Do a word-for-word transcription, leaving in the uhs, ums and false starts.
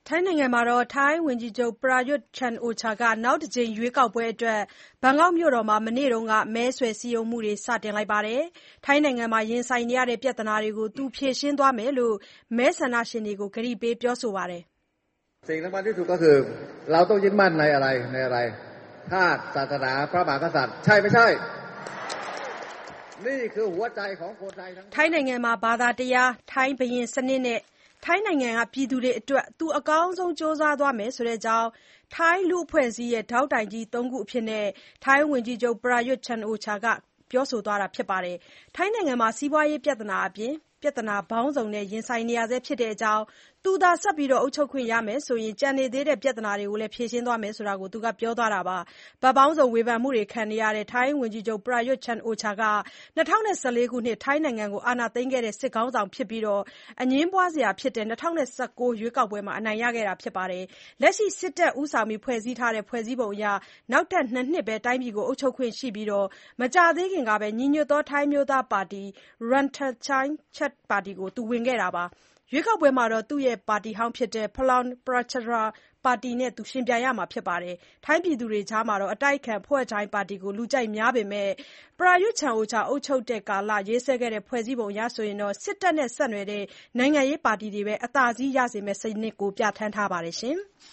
ထိုင်းနိုင်ငံမှာထိုင်းဝန်ကြီးချုပ် Prayut Chan-o-cha ကနောက်တစ်ကြိမ်ရွေးကောက်ပွဲအတွက် ဘန်ကောက်မြို့တော်မှာ မနေ့က မဲဆွယ်စည်းရုံးမှုတွေ စတင်လိုက်ပါတယ်။ ထိုင်းနိုင်ငံရင်ဆိုင်နေရတဲ့ ပြဿနာတွေကို သူဖြေရှင်းသွားမယ်လို့ မဲဆန္ဒရှင်တွေကို ကတိပေးပြောဆိုပါတယ်။ สิ่งสำคัญที่สุดก็คือเราต้องยึดมั่นในอะไรในอะไรชาติศาสนาพระมหากษัตริย์ใช่ไม่ใช่นี่คือหัวใจของคนไทยทั้งထိုင်းနိုင်ငံမှာဘာသာတရားထိုင်းဘုရင်စနစ်နဲ့ထိုင်းနိုင်ငံကပြည်သူတွေအတွက်သူအကောင်းဆုံးကြိုးစားသွားမယ်ဆိုတဲ့အကြောင်းထိုင်းလူ့အဖွဲ့အစည်းရဲ့ထောက်တိုင်ကြီးသုံးခုအဖြစ်ထိုင်းဝန်ကြီးချုပ် Prayut Chan-o-cha ကပြောဆိုသွားတာပါ။ ထိုင်းနိုင်ငံမှာစီးပွားရေးပြဿနာအပြင်ပြဿနာပေါင်းစုံနဲ့ရင်ဆိုင်နေရဆဲဖြစ်တဲ့အကြောင်းသူသာဆက်ပြီးအုပ်ချုပ်ခွင့်ရမယ်ဆိုရင်ကျန်နေသေးတဲ့ပြဿနာတွေကိုလည်းဖြေရှင်းသွားမယ်လို့သူကပြောသွားတာပါ။ ဘက်ပေါင်းစုံဝေဖန်မှုတွေခံနေရတဲ့ ထိုင်းဝန်ကြီးချုပ် Prayut Chan-o-cha က၂၀၁၄ ခုနှစ်ထိုင်းနိုင်ငံကိုအာဏာသိမ်းခဲ့တဲ့စစ်ခေါင်းဆောင်ဖြစ်ပြီးအငြင်းပွားစရာဖြစ်တဲ့၂၀၁၉ ရွေးကောက်ပွဲမှာအနိုင်ရခဲ့တာဖြစ်ပါတယ်။ လက်ရှိစစ်တပ်ဦးဆောင်ဖွဲ့စည်းထားတဲ့ဖွဲ့စည်းပုံအရနောက်ထပ်နှစ်နှစ်ပဲတိုင်းပြည်ကိုအုပ်ချုပ်ခွင့်ရှိပြီးမကြာသေးခင်ကပဲညီညွတ်သောထိုင်းအမျိုးသားပါတီ Rangchaachart ပါတီကိုဝင်ခဲ့တာပါ။ ရွေးကောက်ပွဲမှာသူ့ပါတီဟောင်း Phalang Pracharath ပါတီနဲ့ယှဉ်ပြိုင်ရမှာဖြစ်ပါတယ်။ ထိုင်းပြည်သူတွေကြားအတိုက်အခံ Pheu Thai ပါတီကိုလူကြိုက်များပေမဲ့ Prayut Chan-o-cha အုပ်ချုပ်တဲ့ကာလရေးဆွဲခဲ့တဲ့ဖွဲ့စည်းပုံအရစစ်တပ်နဲ့ဆက်နွယ်တဲ့နိုင်ငံရေးပါတီတွေပဲအသာစီးရစေမယ့်စနစ်ကိုပြဌာန်းထားပါတယ်။